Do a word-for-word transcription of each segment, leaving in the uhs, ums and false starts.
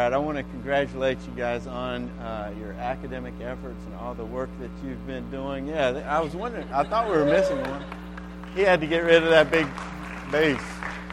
right, I want to congratulate you guys on uh, your academic efforts and all the work that you've been doing. Yeah, I was wondering, I thought we were missing one. He had to get rid of that big bass.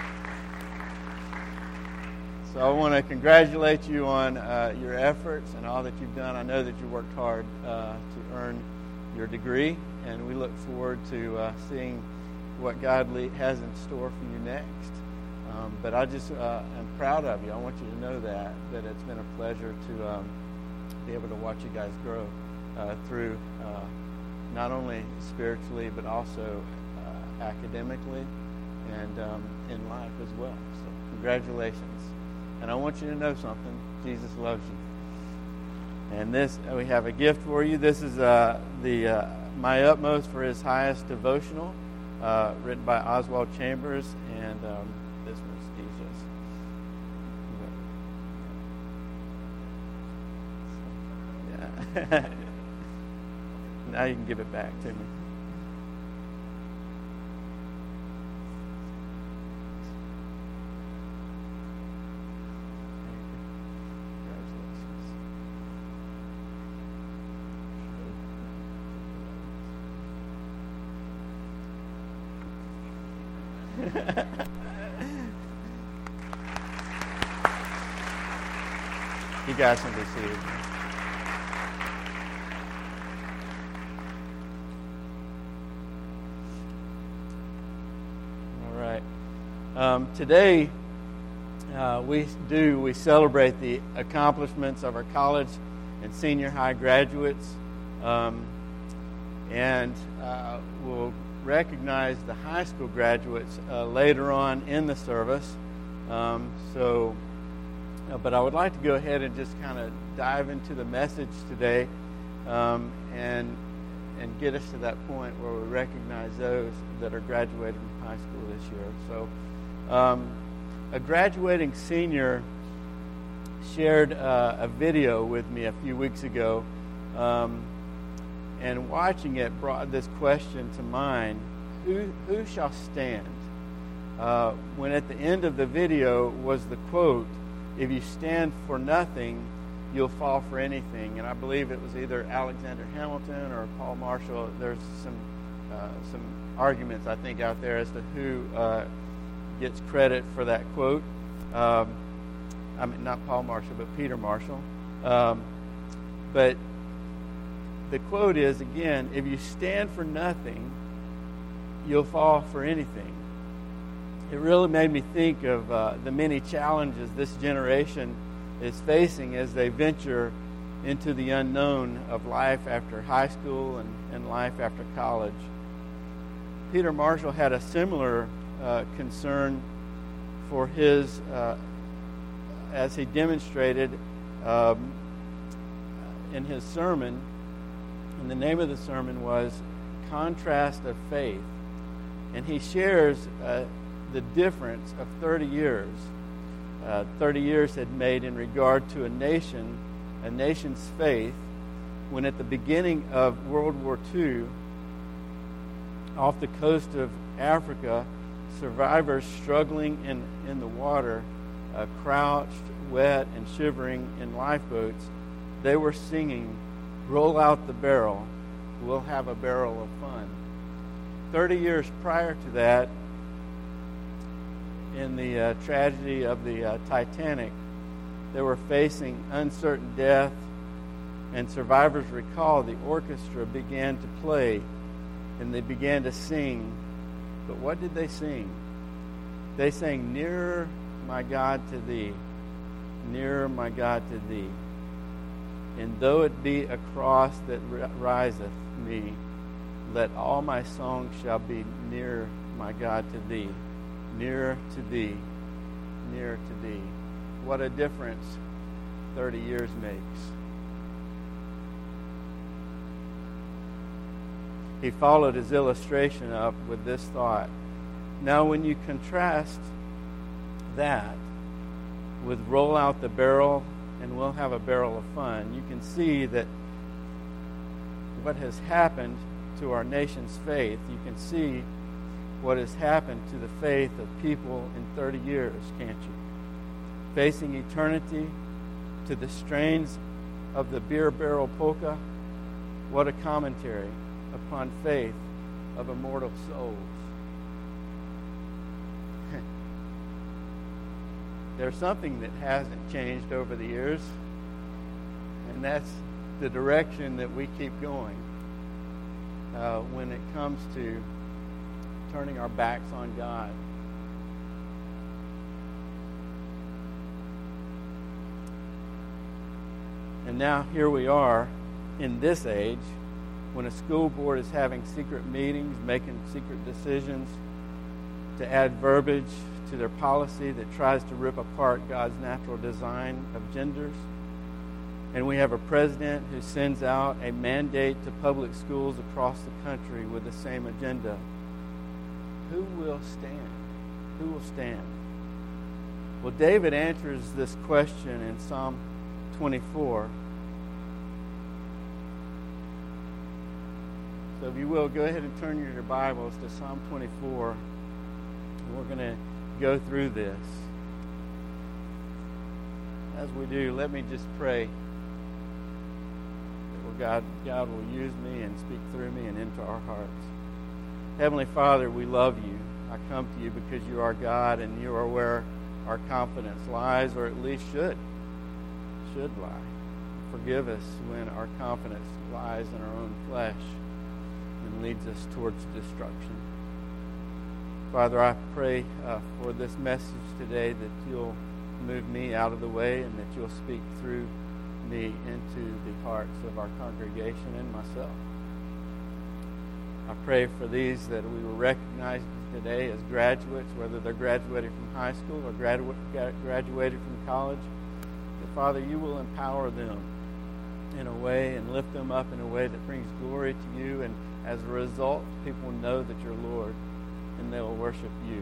So I want to congratulate you on uh, your efforts and all that you've done. I know that you worked hard uh, to earn your degree, and we look forward to uh, seeing what God has in store for you next. Um, but I just uh, am proud of you. I want you to know that, that it's been a pleasure to um, be able to watch you guys grow uh, through uh, not only spiritually, but also uh, academically and um, in life as well. So congratulations. And I want you to know something. Jesus loves you. And this, we have a gift for you. This is uh, the uh, My Utmost for His Highest devotional, uh, written by Oswald Chambers, and um, this one's Jesus. Yeah. Now you can give it back to me. You guys can be seated. All right. Um, today, uh, we do we celebrate the accomplishments of our college and senior high graduates, um, and uh, we'll recognize the high school graduates uh, later on in the service. Um, so, uh, but I would like to go ahead and just kind of dive into the message today, um, and and get us to that point where we recognize those that are graduating from high school this year. So, um, a graduating senior shared uh, a video with me a few weeks ago. Um, And watching it brought this question to mind: Who who shall stand? Uh, when at the end of the video was the quote, "If you stand for nothing, you'll fall for anything." And I believe it was either Alexander Hamilton or Paul Marshall. There's some uh, some arguments, I think, out there as to who uh, gets credit for that quote. Um, I mean, not Paul Marshall, but Peter Marshall. Um, but The quote is, again, if you stand for nothing, you'll fall for anything. It really made me think of uh, the many challenges this generation is facing as they venture into the unknown of life after high school and, and life after college. Peter Marshall had a similar uh, concern for his, uh, as he demonstrated um, in his sermon. And the name of the sermon was Contrast of Faith. And he shares uh, the difference of thirty years. Uh, thirty years had made in regard to a nation, a nation's faith, when at the beginning of World War Two, off the coast of Africa, survivors struggling in, in the water, uh, crouched, wet, and shivering in lifeboats, they were singing, "Roll out the barrel, we'll have a barrel of fun." Thirty years prior to that, in the uh, tragedy of the uh, Titanic, they were facing uncertain death, and survivors recall the orchestra began to play, and they began to sing. But what did they sing? They sang, "Nearer, my God, to thee, nearer, my God, to thee. And though it be a cross that riseth me, let all my songs shall be near, my God, to thee, nearer to thee, nearer to thee." What a difference thirty years makes. He followed his illustration up with this thought. Now, when you contrast that with "roll out the barrel and we'll have a barrel of fun," you can see that what has happened to our nation's faith. You can see what has happened to the faith of people in thirty years, can't you? Facing eternity to the strains of the beer barrel polka, what a commentary upon faith of immortal souls. There's something that hasn't changed over the years, and that's the direction that we keep going uh, when it comes to turning our backs on God. And now here we are in this age when a school board is having secret meetings, making secret decisions to add verbiage to their policy that tries to rip apart God's natural design of genders. And we have a president who sends out a mandate to public schools across the country with the same agenda. Who will stand? Who will stand? Well, David answers this question in Psalm twenty-four. So if you will, go ahead and turn your Bibles to Psalm twenty-four. We're going to go through this. As we do, let me just pray that God, God will use me and speak through me and into our hearts. Heavenly Father, we love you. I come to you because you are God and you are where our confidence lies, or at least should, should lie. Forgive us when our confidence lies in our own flesh and leads us towards destruction. Father, I pray uh, for this message today that you'll move me out of the way and that you'll speak through me into the hearts of our congregation and myself. I pray for these that we will recognize today as graduates, whether they're graduating from high school or gradu- graduated from college, that, Father, you will empower them in a way and lift them up in a way that brings glory to you, and as a result, people know that you're Lord and they will worship you.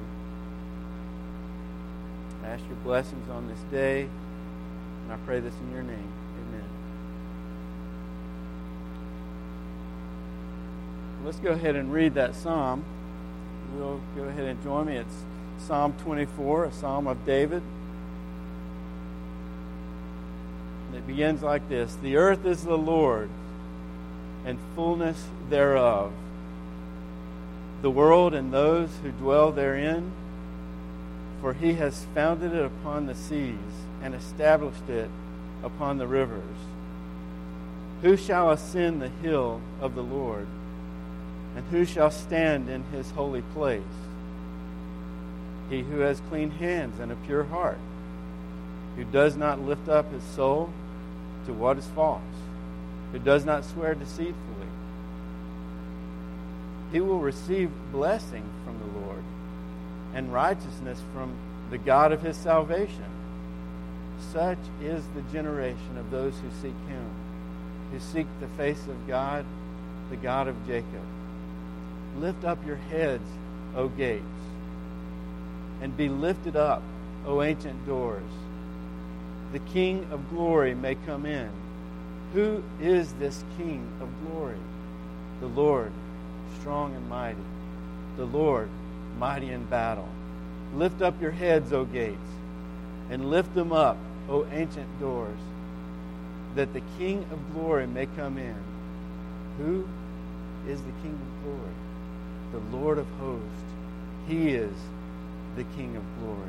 I ask your blessings on this day, and I pray this in your name. Amen. Let's go ahead and read that psalm. You'll go ahead and join me. It's Psalm twenty-four, a psalm of David. And it begins like this: The earth is the Lord's, and fullness thereof, the world and those who dwell therein. For he has founded it upon the seas and established it upon the rivers. Who shall ascend the hill of the Lord? And who shall stand in his holy place? He who has clean hands and a pure heart, who does not lift up his soul to what is false, who does not swear deceitfully. He will receive blessing from the Lord and righteousness from the God of his salvation. Such is the generation of those who seek him, who seek the face of God, the God of Jacob. Lift up your heads, O gates, and be lifted up, O ancient doors. The King of glory may come in. Who is this King of glory? The Lord, strong and mighty. The Lord, mighty in battle. Lift up your heads, O gates, and lift them up, O ancient doors, that the King of glory may come in. Who is the King of glory? The Lord of hosts. He is the King of glory.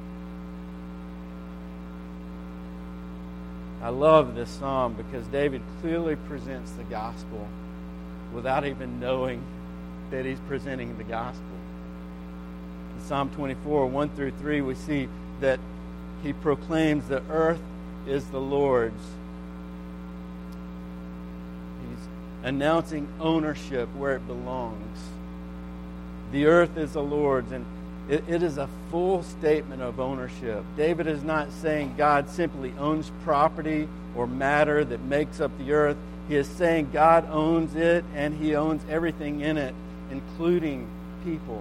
I love this psalm because David clearly presents the gospel without even knowing that he's presenting the gospel. In Psalm twenty-four, one through three, we see that he proclaims the earth is the Lord's. He's announcing ownership where it belongs. The earth is the Lord's, and it, it is a full statement of ownership. David is not saying God simply owns property or matter that makes up the earth. He is saying God owns it, and he owns everything in it, including people.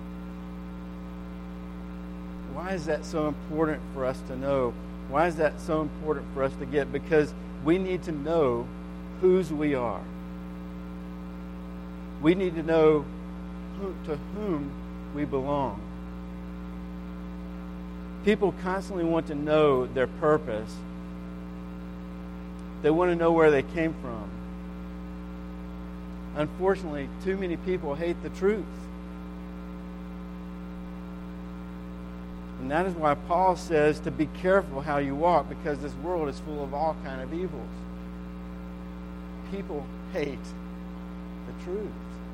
Why is that so important for us to know? Why is that so important for us to get? Because we need to know whose we are. We need to know who, to whom we belong. People constantly want to know their purpose, They want to know where they came from. Unfortunately, too many people hate the truth. And that is why Paul says to be careful how you walk, because this world is full of all kind of evils. People hate the truth.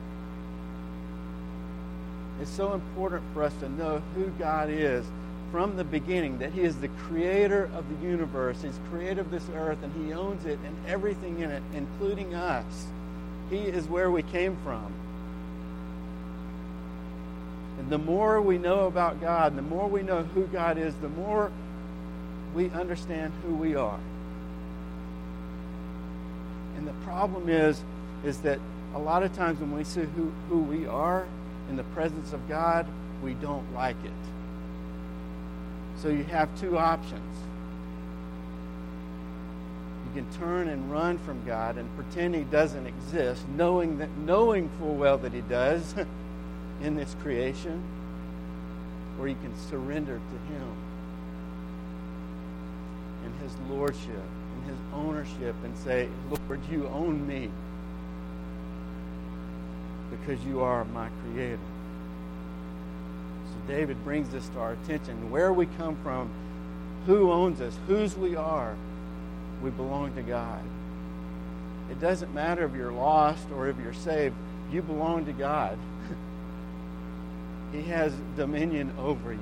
It's so important for us to know who God is from the beginning, that He is the creator of the universe. He's creator of this earth, and He owns it and everything in it, including us. He is where we came from. And the more we know about God, the more we know who God is, the more we understand who we are. And the problem is, is that a lot of times when we see who, who we are in the presence of God, we don't like it. So you have two options. You can turn and run from God and pretend He doesn't exist, knowing that knowing full well that He does in this creation, or you can surrender to Him and His lordship and His ownership and say, Lord, you own me because you are my creator. So David brings this to our attention. Where we come from, who owns us, whose we are, we belong to God. It doesn't matter if you're lost or if you're saved, you belong to God. He has dominion over you.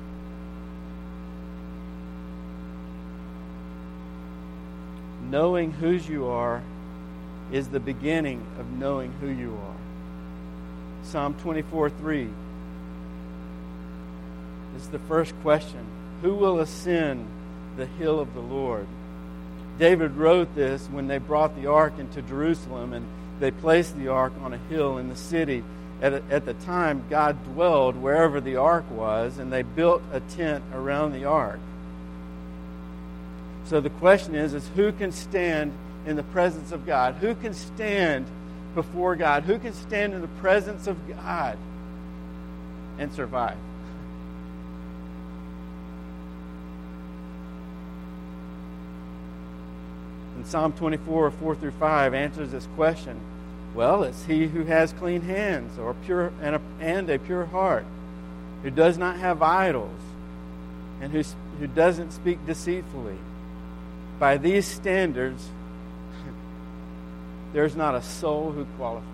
Knowing whose you are is the beginning of knowing who you are. Psalm twenty-four three is the first question. Who will ascend the hill of the Lord? David wrote this when they brought the ark into Jerusalem, and they placed the ark on a hill in the city. At, at the time, God dwelled wherever the ark was, and they built a tent around the ark. So the question is, is who can stand in the presence of God? Who can stand before God? Who can stand in the presence of God and survive? And Psalm twenty-four, four through five answers this question. Well, it's he who has clean hands or pure and a, and a pure heart, who does not have idols, and who, who doesn't speak deceitfully. By these standards, there's not a soul who qualifies.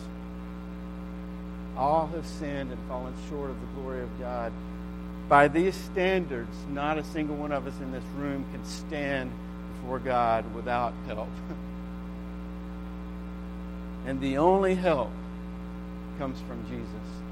All have sinned and fallen short of the glory of God. By these standards, not a single one of us in this room can stand before God without help. And the only help comes from Jesus.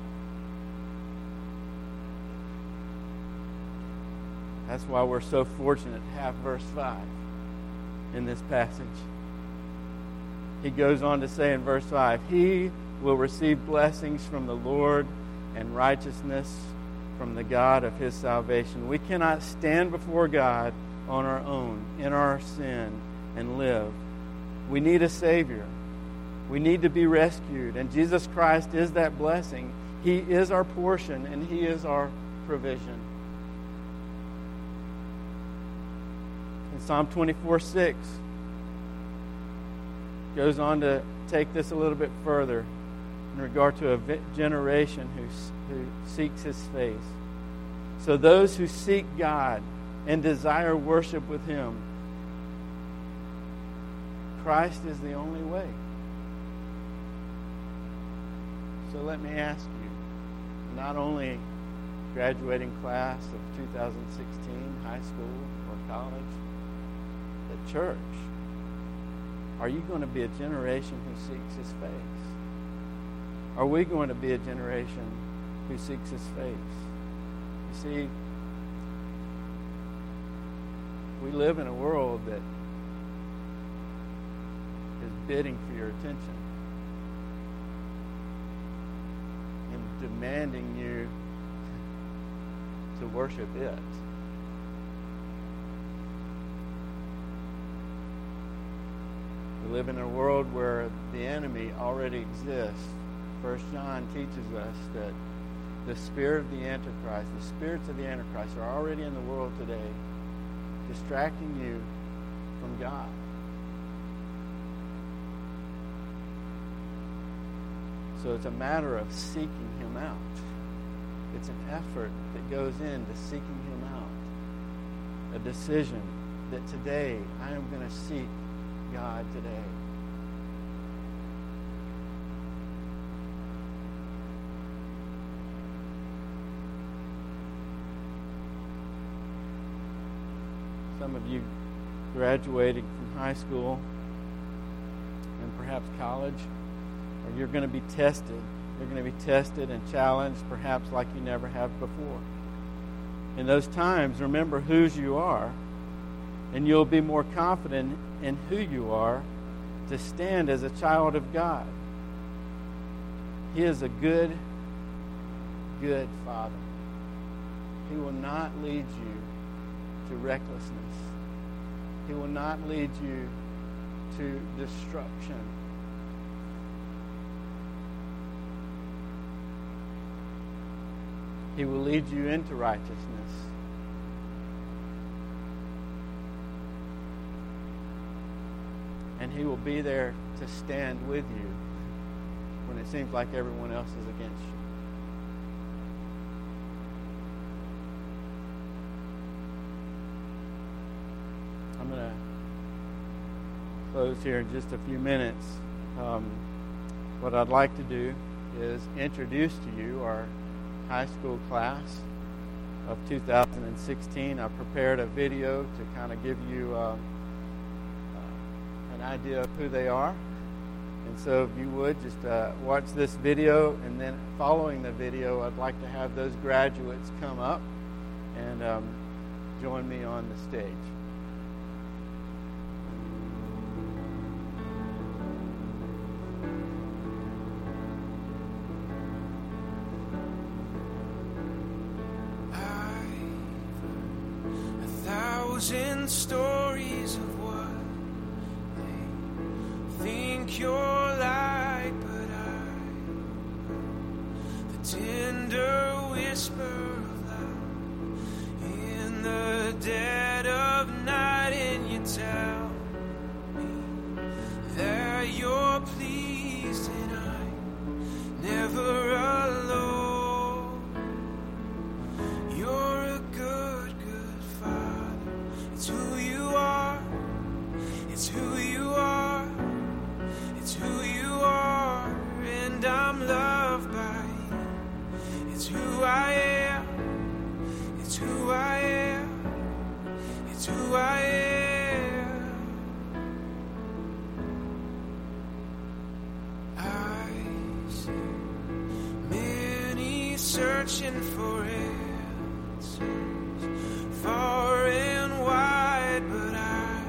That's why we're so fortunate to have verse five in this passage. He goes on to say in verse five, He will receive blessings from the Lord and righteousness from the God of His salvation. We cannot stand before God on our own, in our sin, and live. We need a Savior. We need to be rescued, and Jesus Christ is that blessing. He is our portion, and He is our provision. In Psalm twenty-four six goes on to take this a little bit further in regard to a generation who, who seeks His face. So those who seek God and desire worship with Him, Christ is the only way. So let me ask you, not only graduating class of two thousand sixteen, high school or college, but church, are you going to be a generation who seeks His face? Are we going to be a generation who seeks His face? You see, we live in a world that is bidding for your attention and demanding you to worship it. We live in a world where the enemy already exists. First John teaches us that the spirit of the Antichrist, the spirits of the Antichrist are already in the world today, distracting you from God. So it's a matter of seeking him out. It's an effort that goes into seeking him out. A decision that today I am going to seek God today. Some of you graduating from high school and perhaps college, or you're going to be tested. You're going to be tested and challenged perhaps like you never have before. In those times, remember whose you are, and you'll be more confident in who you are to stand as a child of God. He is a good, good Father. He will not lead you to recklessness. He will not lead you to destruction. He will lead you into righteousness. And he will be there to stand with you when it seems like everyone else is against you. I'm going to close here in just a few minutes. Um, what I'd like to do is introduce to you our high school class of two thousand sixteen. I prepared a video to kind of give you uh, uh, an idea of who they are. And so if you would, just uh, watch this video, and then following the video, I'd like to have those graduates come up and um, join me on the stage. Thousand stories of what they think you're like, but I, the tender whisper of love in the dead of night, and you tell me that you're pleased and I'm never alone. You're a good, good Father. It's who you are, it's who you are, it's who you are, and I'm loved by you. It's who I am, it's who I am, it's who I am. I see many searching for answers, far and wide, but I,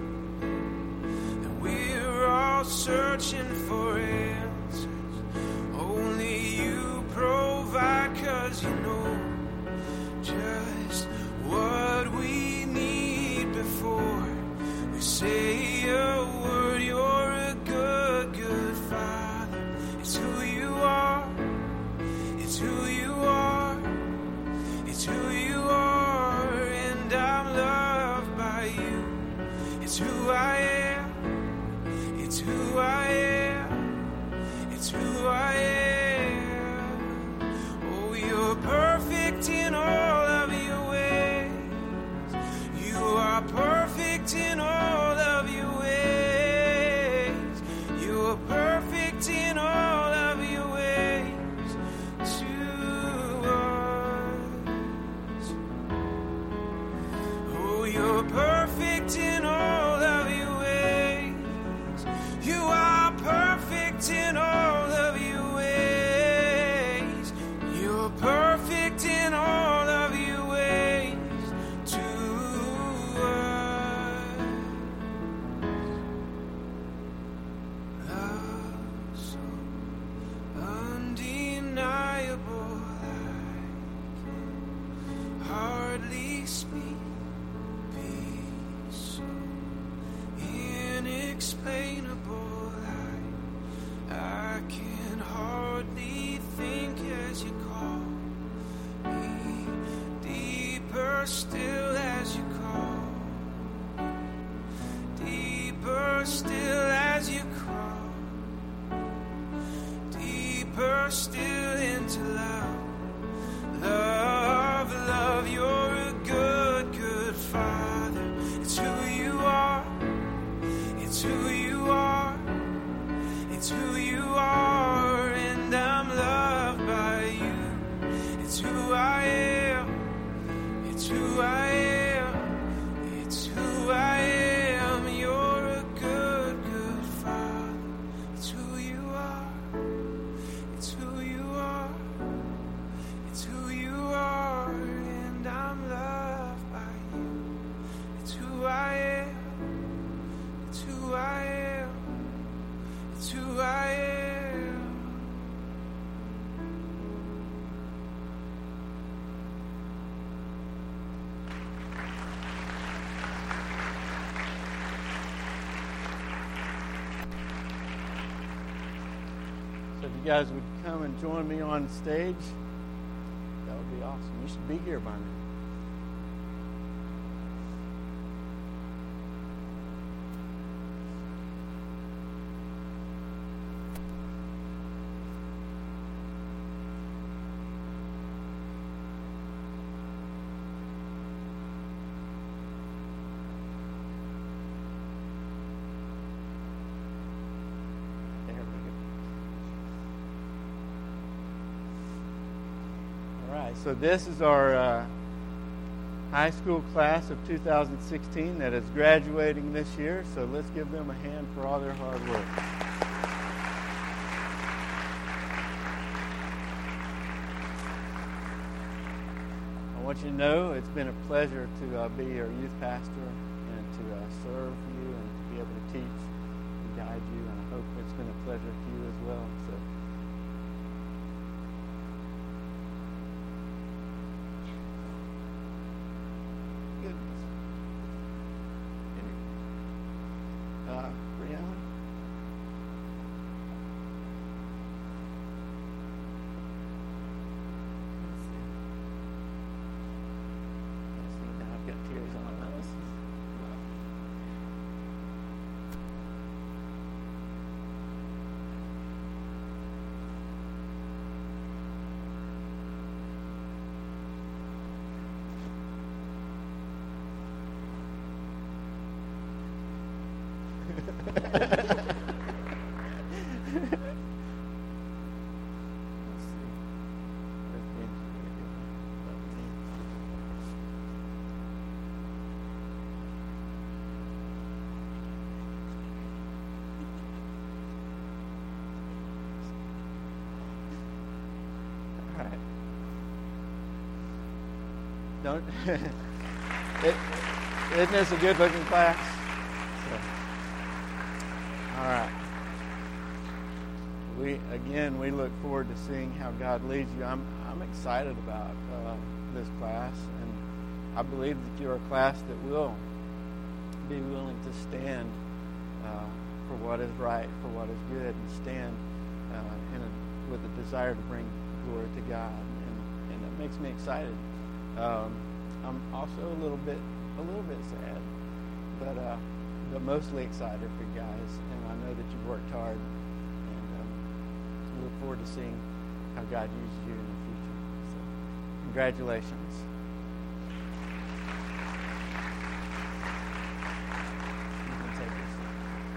and we're all searching for answers. Only you provide, 'cause you know just what we need before we say a word. You're a good, good Father. It's who you are, it's who you are, it's who you are, and I'm loved by you. It's who I am, it's who I am, it's who I am. Oh, you're perfect in all of your ways. You are perfect in all of your ways. You are perfect in all of your ways to us. Oh, you're perfect in all of your ways. You are perfect in all of your ways. You're perfect in all of your ways to us. Love so undeniable, I can hardly speak. Peace so inexplainable, I, I can hardly think as you call me, deeper still as you call, deeper still as you call, deeper It's who you are. It's who you are, and I'm loved by you. It's who I am. It's who I am. It's who I am. You're a good, good Father. It's who you are. It's who you are. It's who you are, and I'm loved by you. It's who I am. It's who I am. It's who I am. So if you guys would come and join me on stage, that would be awesome. You should be here by now. There we go. All right, so this is our uh, high school class of two thousand sixteen that is graduating this year. So let's give them a hand for all their hard work. I want you to know it's been a pleasure to uh, be your youth pastor and to uh, serve you and to be able to teach and guide you. And I hope it's been a pleasure to you as well. So. Goodness. Uh, Brianna? Let's see. Let's see. Now I've got tears on my nose. Let's see. Where's Benji? Lovely. All right. Don't. it, isn't this a good-looking class? So, all right. We again, we look forward to seeing how God leads you. I'm I'm excited about uh, this class, and I believe that you're a class that will be willing to stand uh, for what is right, for what is good, and stand uh, in a, with a desire to bring glory to God, and and it makes me excited. Um, I'm also a little bit a little bit sad, but uh, but mostly excited for you guys, and I know that you've worked hard. Look forward to seeing how God uses you in the future. So, congratulations. You can take your seat.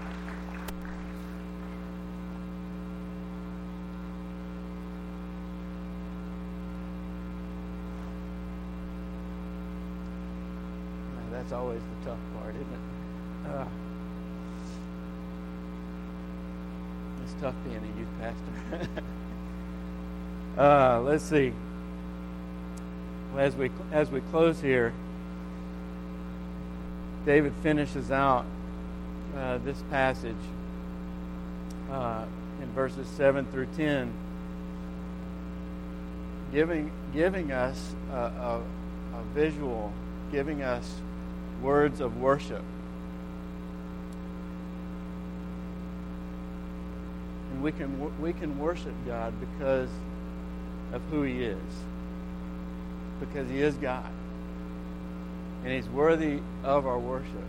Now, that's always the tough part, isn't it? Uh, It's tough being a youth pastor. uh, let's see. Well, as we as we close here, David finishes out uh, this passage uh, in verses seven through ten, giving giving us a, a, a visual, giving us words of worship. We can we can worship God because of who He is, because He is God, and He's worthy of our worship.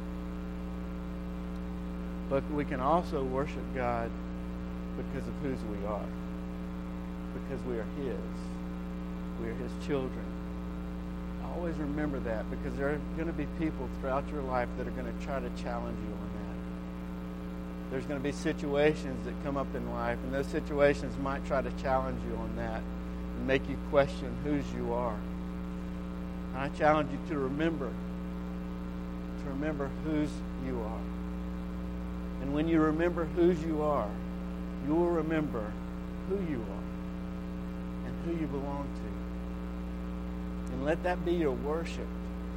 But we can also worship God because of whose we are, because we are His. We are His children. Always remember that, because there are going to be people throughout your life that are going to try to challenge you on that. There's going to be situations that come up in life, and those situations might try to challenge you on that and make you question whose you are. And I challenge you to remember, to remember whose you are. And when you remember whose you are, you will remember who you are and who you belong to. And let that be your worship.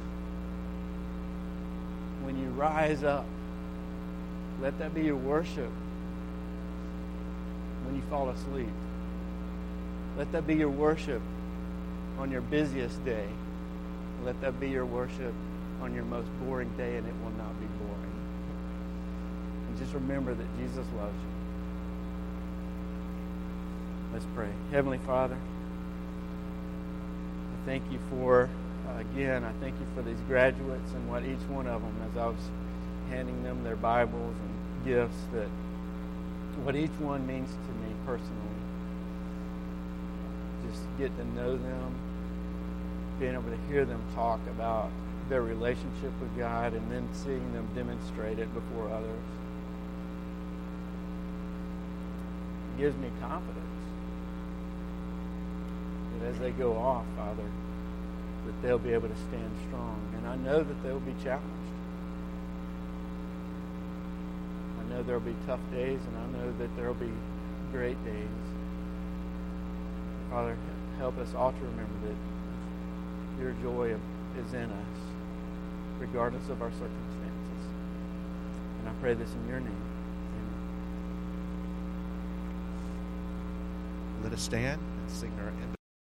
When you rise up, let that be your worship. When you fall asleep, let that be your worship on your busiest day. Let that be your worship on your most boring day, and it will not be boring. And just remember that Jesus loves you. Let's pray. Heavenly Father, I thank you for, uh, again, I thank you for these graduates and what each one of them, as I was handing them their Bibles and gifts, that what each one means to me personally. Just get to know them, being able to hear them talk about their relationship with God, and then seeing them demonstrate it before others. It gives me confidence that as they go off, Father, that they'll be able to stand strong. And I know that they'll be challenged. I know there'll be tough days, and I know that there'll be great days. Father, help us all to remember that your joy is in us, regardless of our circumstances. And I pray this in your name. Amen. Let us stand and sing our end.